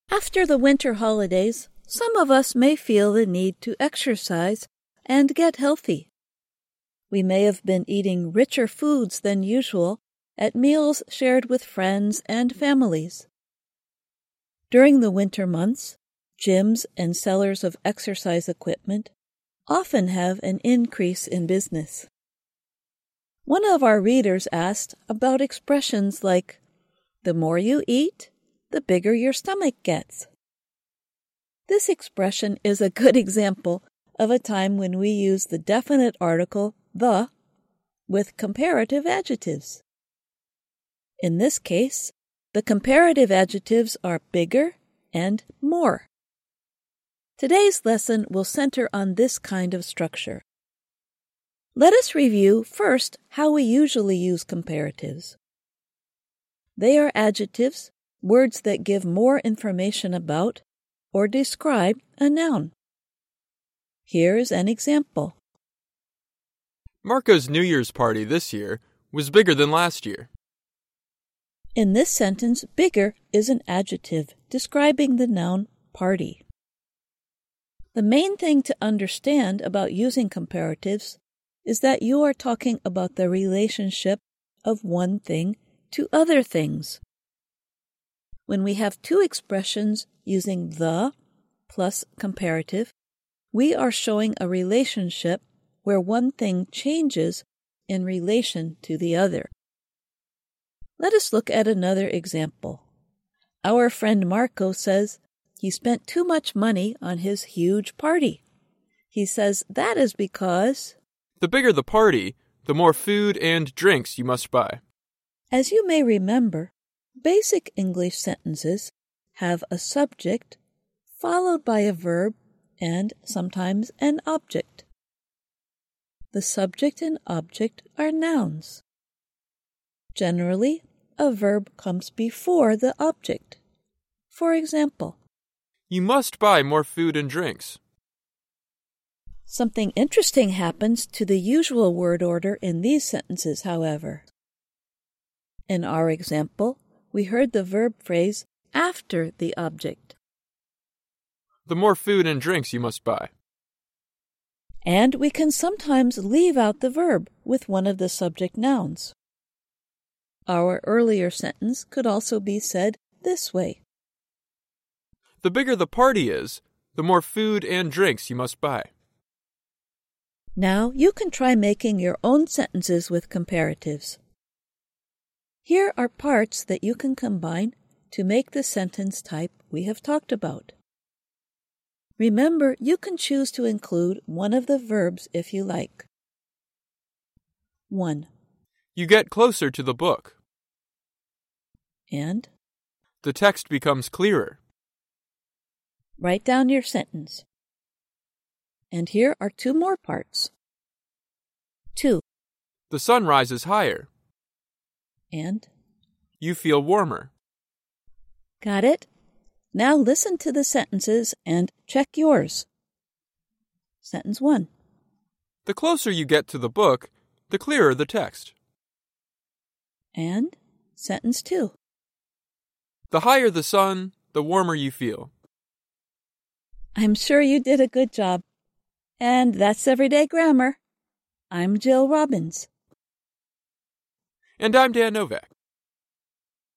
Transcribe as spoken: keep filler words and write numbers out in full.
After the winter holidays, some of us may feel the need to exercise and get healthy. We may have been eating richer foods than usual at meals shared with friends and families. During the winter months, gyms and sellers of exercise equipment often have an increase in business. One of our readers asked about expressions like, "The more you eat, the bigger your stomach gets." This expression is a good example of a time when we use the definite article the with comparative adjectives. In this case, the comparative adjectives are bigger and more. Today's lesson will center on this kind of structure. Let us review first how we usually use comparatives. They are adjectives, words that give more information about or describe a noun. Here's an example. Marco's New Year's party this year was bigger than last year. In this sentence, bigger is an adjective describing the noun party. The main thing to understand about using comparatives is that you are talking about the relationship of one thing to other things. When we have two expressions using the plus comparative, we are showing a relationship where one thing changes in relation to the other. Let us look at another example. Our friend Marco says he spent too much money on his huge party. He says that is because the bigger the party, the more food and drinks you must buy. As you may remember, basic English sentences have a subject followed by a verb and sometimes an object. The subject and object are nouns. Generally, a verb comes before the object. For example, you must buy more food and drinks. Something interesting happens to the usual word order in these sentences, however. In our example, we heard the verb phrase after the object. The more food and drinks you must buy. And we can sometimes leave out the verb with one of the subject nouns. Our earlier sentence could also be said this way. The bigger the party is, the more food and drinks you must buy. Now you can try making your own sentences with comparatives. Here are parts that you can combine to make the sentence type we have talked about. Remember, you can choose to include one of the verbs if you like. one. You get closer to the book. And the text becomes clearer. Write down your sentence. And here are two more parts. two. The sun rises higher. And you feel warmer. Got it? Now listen to the sentences and check yours. Sentence one. The closer you get to the book, the clearer the text. And sentence two. The higher the sun, the warmer you feel. I'm sure you did a good job. And that's Everyday Grammar. I'm Jill Robbins. And I'm Dan Novak.